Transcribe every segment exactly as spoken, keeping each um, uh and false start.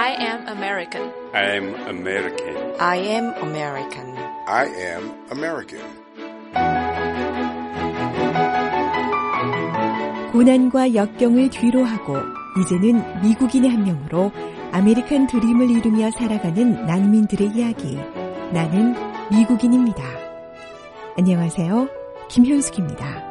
I am American. I am American. I am American. I am American. 고난과 역경을 뒤로하고 이제는 미국인의 한 명으로 아메리칸 드림을 이루며 살아가는 난민들의 이야기. 나는 미국인입니다. 안녕하세요. 김현숙입니다.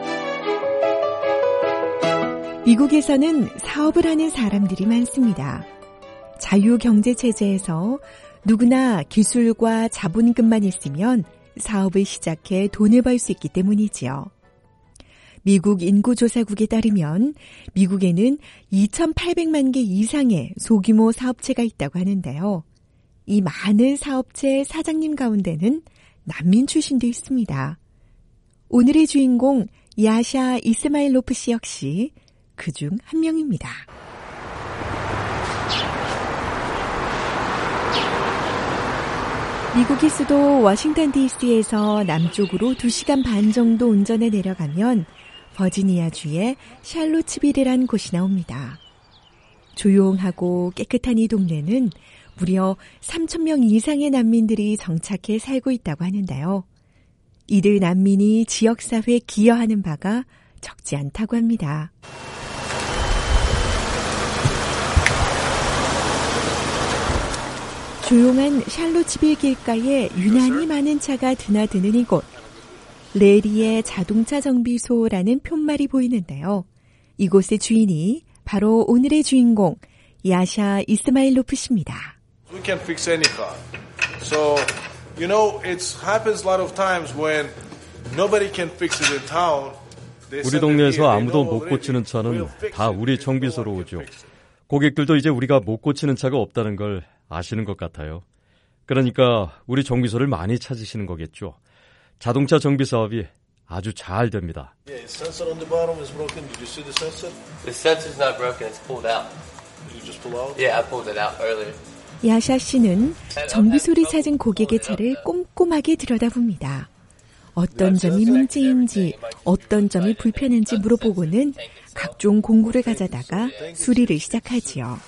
미국에서는 사업을 하는 사람들이 많습니다. 자유경제체제에서 누구나 기술과 자본금만 있으면 사업을 시작해 돈을 벌 수 있기 때문이지요. 미국 인구조사국에 따르면 미국에는 이천팔백만 개 이상의 소규모 사업체가 있다고 하는데요. 이 많은 사업체 사장님 가운데는 난민 출신도 있습니다. 오늘의 주인공 야샤 이스마일로프 씨 역시 그중 한 명입니다. 미국의 수도 워싱턴 디씨에서 남쪽으로 두 시간 반 정도 운전해 내려가면 버지니아주의 샬롯츠빌이란 곳이 나옵니다. 조용하고 깨끗한 이 동네는 무려 삼천 명 이상의 난민들이 정착해 살고 있다고 하는데요. 이들 난민이 지역사회에 기여하는 바가 적지 않다고 합니다. 조용한 샬롯츠빌 길가에 유난히 많은 차가 드나드는 이곳. 레리의 자동차 정비소라는 푯말이 보이는데요. 이곳의 주인이 바로 오늘의 주인공 야샤 이스마일로프 씨입니다. We can fix any car. So, you know, it happens a lot of times when nobody can fix it in town. 우리 동네에서 아무도 못 고치는 차는 다 우리 정비소로 오죠. 고객들도 이제 우리가 못 고치는 차가 없다는 걸 아시는 것 같아요. 그러니까 우리 정비소를 많이 찾으시는 거겠죠. 자동차 정비 사업이 아주 잘 됩니다. Yeah, the sensor on the bottom is broken. Did you see the sensor? The sensor's not broken. It's pulled out. Did you just pull out? Yeah, I pulled it out earlier. 야샤 씨는 정비소를 찾은 고객의 차를 꼼꼼하게 들여다봅니다. 어떤 점이 문제인지, 어떤 점이 불편한지 물어보고는 각종 공구를 가져다가 수리를 시작하지요.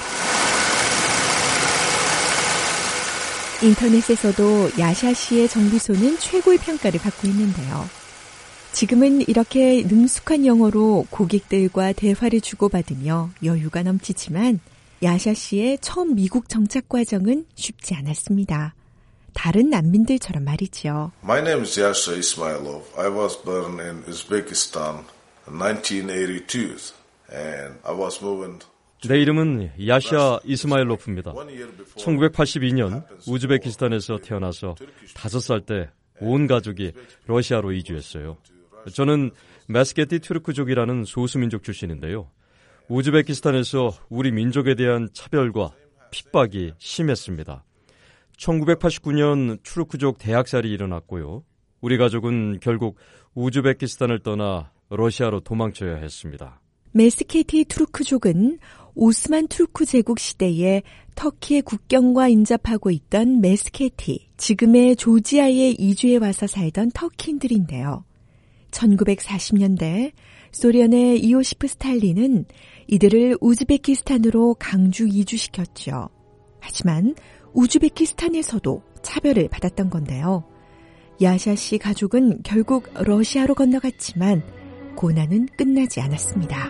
인터넷에서도 야샤 씨의 정비소는 최고의 평가를 받고 있는데요. 지금은 이렇게 능숙한 영어로 고객들과 대화를 주고받으며 여유가 넘치지만 야샤 씨의 처음 미국 정착 과정은 쉽지 않았습니다. 다른 난민들처럼 말이죠. My name is Yasha Ismailov. I was born in Uzbekistan in nineteen eighty-two and I was moving. 내 이름은 야샤 이스마일로프입니다. 천구백팔십이 년 우즈베키스탄에서 태어나서 다섯 살 때 온 가족이 러시아로 이주했어요. 저는 메스케티 투르크족이라는 소수민족 출신인데요. 우즈베키스탄에서 우리 민족에 대한 차별과 핍박이 심했습니다. 천구백팔십구 년 투르크족 대학살이 일어났고요. 우리 가족은 결국 우즈베키스탄을 떠나 러시아로 도망쳐야 했습니다. 메스케티 투르크족은 오스만 투르크 제국 시대에 터키의 국경과 인접하고 있던 메스케티, 지금의 조지아에 이주해 와서 살던 터키인들인데요. 천구백사십 년대 소련의 이오시프 스탈린은 이들을 우즈베키스탄으로 강주 이주시켰죠. 하지만 우즈베키스탄에서도 차별을 받았던 건데요. 야샤 씨 가족은 결국 러시아로 건너갔지만 고난은 끝나지 않았습니다.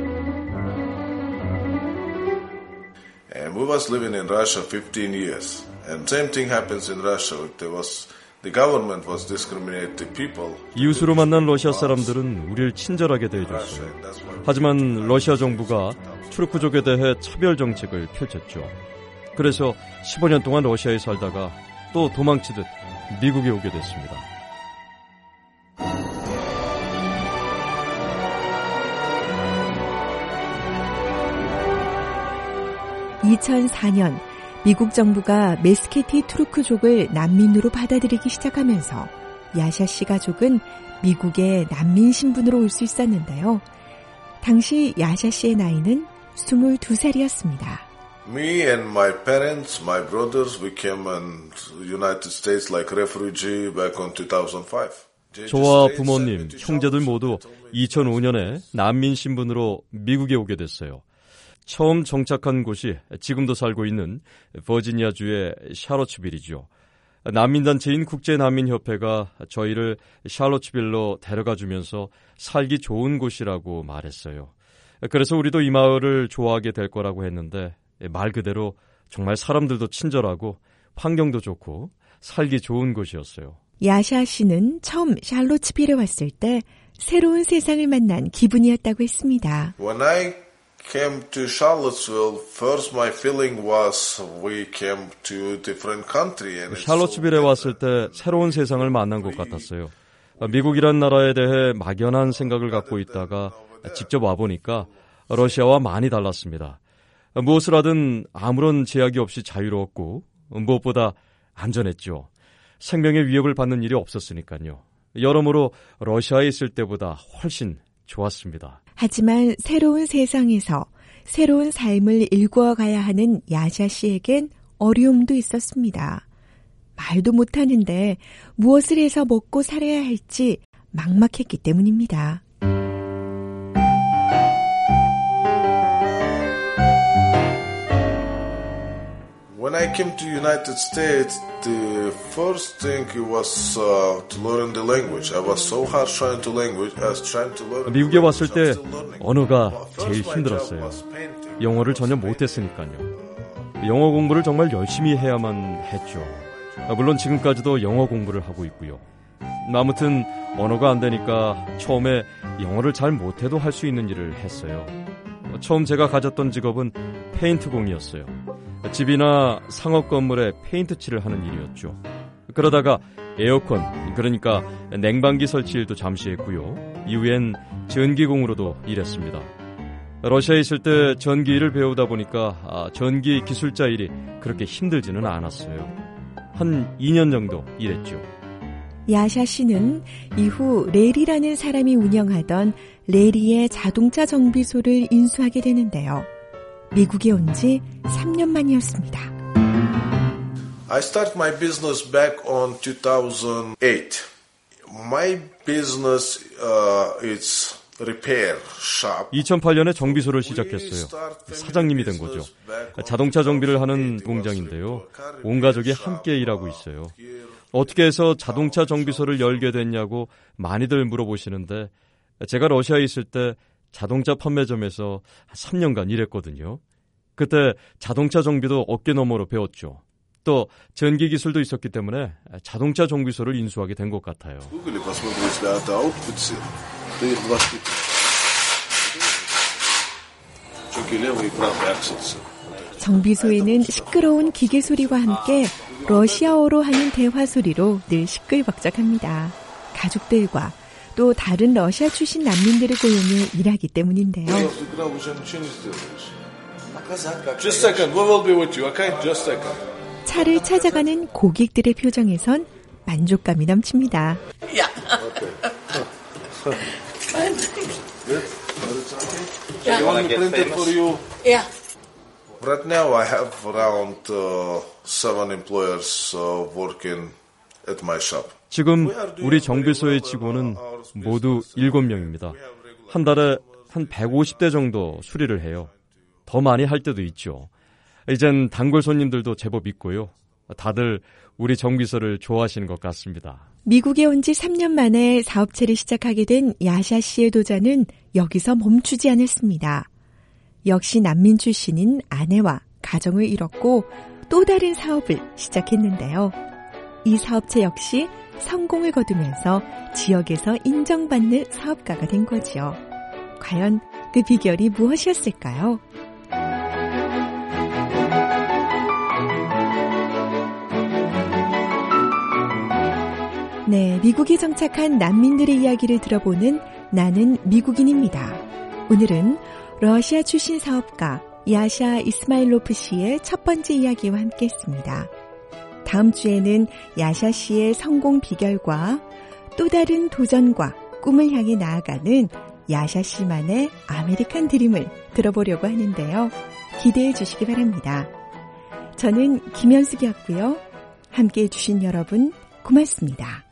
And we was living in Russia fifteen years. And same thing happens in Russia. There was the government was discriminating the people. 이웃으로 만난 러시아 사람들은 우리를 친절하게 대해줬어요. 하지만 러시아 정부가 투르크족에 대해 차별 정책을 펼쳤죠. 그래서 십오 년 동안 러시아에 살다가 또 도망치듯 미국에 오게 됐습니다. 이천사 년 미국 정부가 메스케티 투르크족을 난민으로 받아들이기 시작하면서 야샤 씨 가족은 미국에 난민 신분으로 올 수 있었는데요. 당시 야샤 씨의 나이는 스물두 살이었습니다. Me and my parents, my brothers, we came in United States like refugee back on two thousand five. 저와 부모님, 형제들 모두 이천오 년에 난민 신분으로 미국에 오게 됐어요. 처음 정착한 곳이 지금도 살고 있는 버지니아주의 샤롯츠빌이죠. 난민단체인 국제난민협회가 저희를 샬롯츠빌로 데려가주면서 살기 좋은 곳이라고 말했어요. 그래서 우리도 이 마을을 좋아하게 될 거라고 했는데 말 그대로 정말 사람들도 친절하고 환경도 좋고 살기 좋은 곳이었어요. 야샤 씨는 처음 샬롯츠빌에 왔을 때 새로운 세상을 만난 기분이었다고 했습니다. When I came to Charlottesville, first my feeling was we came to a different country. And 샬롯츠빌에 왔을 때 새로운 세상을 만난 것 같았어요. 미국이란 나라에 대해 막연한 생각을 갖고 있다가 직접 와보니까 러시아와 많이 달랐습니다. 무엇을 하든 아무런 제약이 없이 자유로웠고 무엇보다 안전했죠. 생명의 위협을 받는 일이 없었으니까요. 여러모로 러시아에 있을 때보다 훨씬 좋았습니다. 하지만 새로운 세상에서 새로운 삶을 일구어가야 하는 야샤 씨에겐 어려움도 있었습니다. 말도 못하는데 무엇을 해서 먹고 살아야 할지 막막했기 때문입니다. When I came to United States, the first thing was uh, to learn the language. I was so hard trying to language, as trying to learn. 미국에 왔을 때 언어가 제일 힘들었어요. 영어를 전혀 못했으니까요. 영어 공부를 정말 열심히 해야만 했죠. 물론 지금까지도 영어 공부를 하고 있고요. 아무튼 언어가 안 되니까 처음에 영어를 잘 못해도 할 수 있는 일을 했어요. 처음 제가 가졌던 직업은 페인트공이었어요. 집이나 상업 건물에 페인트 칠을 하는 일이었죠. 그러다가 에어컨, 그러니까 냉방기 설치 일도 잠시 했고요. 이후엔 전기공으로도 일했습니다. 러시아에 있을 때 전기 일을 배우다 보니까 아, 전기 기술자 일이 그렇게 힘들지는 않았어요. 한 이 년 정도 일했죠. 야샤 씨는 이후 레리라는 사람이 운영하던 레리의 자동차 정비소를 인수하게 되는데요. 미국에 온 지 삼 년 만이었습니다. I started my business back on two thousand eight. My business uh, is repair shop. 이천팔 년에 정비소를 시작했어요. 사장님이 된 거죠. 자동차 정비를 하는 공장인데요. 온 가족이 함께 일하고 있어요. 어떻게 해서 자동차 정비소를 열게 됐냐고 많이들 물어보시는데 제가 러시아에 있을 때 자동차 판매점에서 삼 년간 일했거든요. 그때 자동차 정비도 어깨너머로 배웠죠. 또 전기 기술도 있었기 때문에 자동차 정비소를 인수하게 된 것 같아요. 정비소에는 시끄러운 기계 소리와 함께 러시아어로 하는 대화 소리로 늘 시끌벅적합니다. 가족들과 또 다른 러시아 출신 난민들을 고용해 일하기 때문인데요. Just second, we will be with you, okay? Just second. 차를 찾아가는 고객들의 표정에선 만족감이 넘칩니다. Yeah. You want me to print it for you? Yeah. Right now I have around uh, seven employers uh, working at my shop. 지금 우리 정비소의 직원은 모두 일곱 명입니다. 한 달에 한 백오십 대 정도 수리를 해요. 더 많이 할 때도 있죠. 이젠 단골 손님들도 제법 있고요. 다들 우리 정비소를 좋아하시는 것 같습니다. 미국에 온 지 삼 년 만에 사업체를 시작하게 된 야샤 씨의 도전은 여기서 멈추지 않았습니다. 역시 난민 출신인 아내와 가정을 이뤘고 또 다른 사업을 시작했는데요. 이 사업체 역시 성공을 거두면서 지역에서 인정받는 사업가가 된 거죠. 과연 그 비결이 무엇이었을까요? 네, 미국에 정착한 난민들의 이야기를 들어보는 나는 미국인입니다. 오늘은 러시아 출신 사업가 야샤 이스마일로프 씨의 첫 번째 이야기와 함께했습니다. 다음 주에는 야샤 씨의 성공 비결과 또 다른 도전과 꿈을 향해 나아가는 야샤 씨만의 아메리칸 드림을 들어보려고 하는데요. 기대해 주시기 바랍니다. 저는 김현숙이었고요. 함께해 주신 여러분 고맙습니다.